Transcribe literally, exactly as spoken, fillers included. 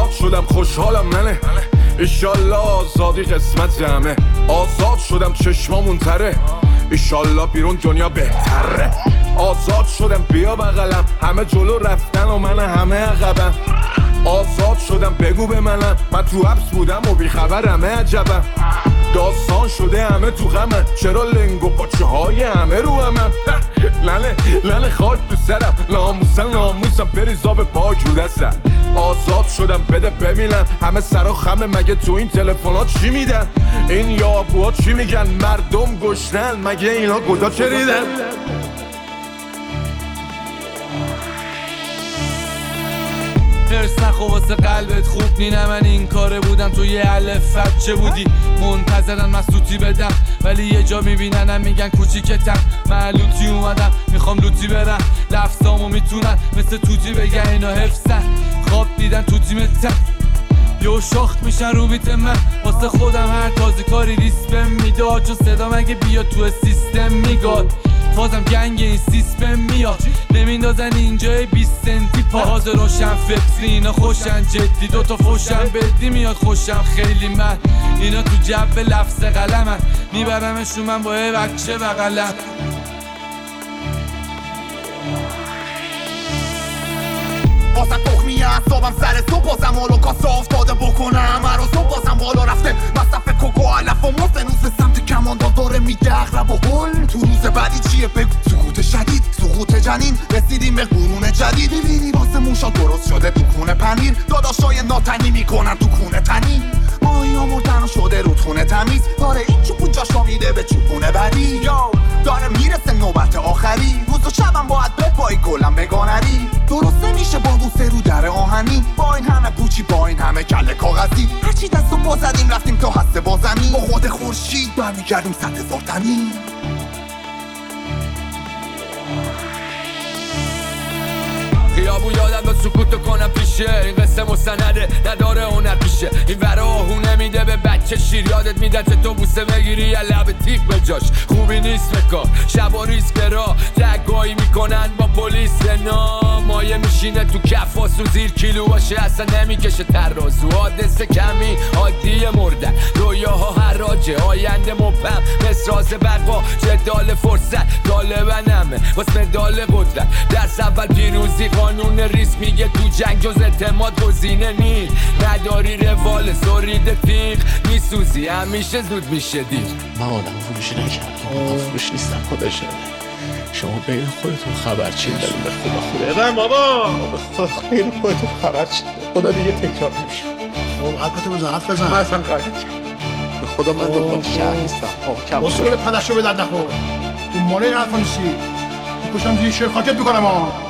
آزاد شدم خوشحالم ننه، ایشالله آزادی قسمت همه. آزاد شدم چشمامون تره، ایشالله بیرون دنیا بهتره. آزاد شدم بیا بغلم، همه جلو رفتن و من همه عقبم. آزاد شدم بگو به منم، من تو حبس بودم و بیخبرمه عجبم. داستان شده همه تو غمم، چرا لنگ و پاچه های همه رو همم. لنه لنه خاک تو سرم، ناموسم ناموسم بریزا به پاک رو دستم. آزاد شدم بده ببینم، همه سر و خمه مگه تو این تلفنات چی میدن؟ این یابوها چی میگن؟ مردم گشنن مگه اینا کجا چریدن؟ هرس نخو واسه قلبت خوب نی، نه من این کاره بودم تو یه الفت چه بودی؟ منتظرن من سوتی بدم ولی یه جا میبیننم میگن کوچیکتم. من لوتی اومدم میخوام لوتی برم، لفظامو میتونن مثل توتی بگن اینا حفظن. خواب دیدن تو تیمتم یو شاخت میشن رو بیت من، واسه خودم هر تازه کاری ریسپم میداد، چون صدا مگه بیاد تو سیستم میگاد. فازم گنگ این سیسپم میاد، نمیندازن اینجای بیست سنتی پاهاز روشن فکری. اینا خوشن جدی، دوتا فوشن بدی میاد خوشم خیلی. من اینا تو جب لفظ قلمن، میبرمشون من با یه بچه بغلم. بازم تخمی اعصابم سر صبح، بازم هولوکاست افتاده بکنم هر روز صبح. بازم بالا رفته مصرف کوکو علف و مفت، هنوز به سمت کماندان داره میده اغرب و هل. تو روز بعدی چیه بگو؟ سقوط شدید، سقوط جنین، رسیدیم به قرون جدید. میبینی واسه موشا درست شده تو خونه پنیر، داداشای ناتنی میکنن تو خونه تنی. ماهی ها مردن و شده رودخونه تمیز، داره این چوپون جاشا میده به چوپونه بعدی. یو داره میرسه نوبت آخری، روز و شبم باید بپایی گلم بگانری. درست نمیشه با بوسه رو در آهنی، با این همه پوچی با این همه کله کاغذی. هرچی دستو با زدیم رفتیم تا هسته با زمین، با خود خورشید برمیگردیم صد هزار تنی. خیابون یادم با سکوتو کنم پیشه، این قصه مستنده نداره هنر پیشه. این ورا آهونه میده به بچه شیر، یادت میده چه تو بوسه بگیری یا لب تیغ به جاش. خوبی نیست بکار شب و ریسک را دگایی میکنن با پلیس نام. مایه میشینه تو کفاس و زیر کیلو باشه اصلا نمیکشه ترازو. حادثه کمی عادی مردن، رویاها حراجه آینده مبهم، مسراز بقا جدال فرصت طالبن همه واسه مدال قدرت. درس اول پیروزی، قانون ریس میگه تو جنگ جز اعتماد گزینه نی. نداری روال سرید تیغ، میسوزی همیشه زود میشه دیر. من آدم فروشی نکردم، فروش نیستم خدا شده. شما بین خودتون خبر چین داریم به خدا خوده ببن بابا، به خدا بین خودتون خبر چین خدا دیگه تکرار نمیشه. خب حرفتو بزن، حرف بزن. من اصلا قاعدت به خدا من دنبال شهر نیستم. بسکول پدشو به درد نخور، تو ماله این حرفا نیستی، میکشم زیر شیر خاکت میکنم ها.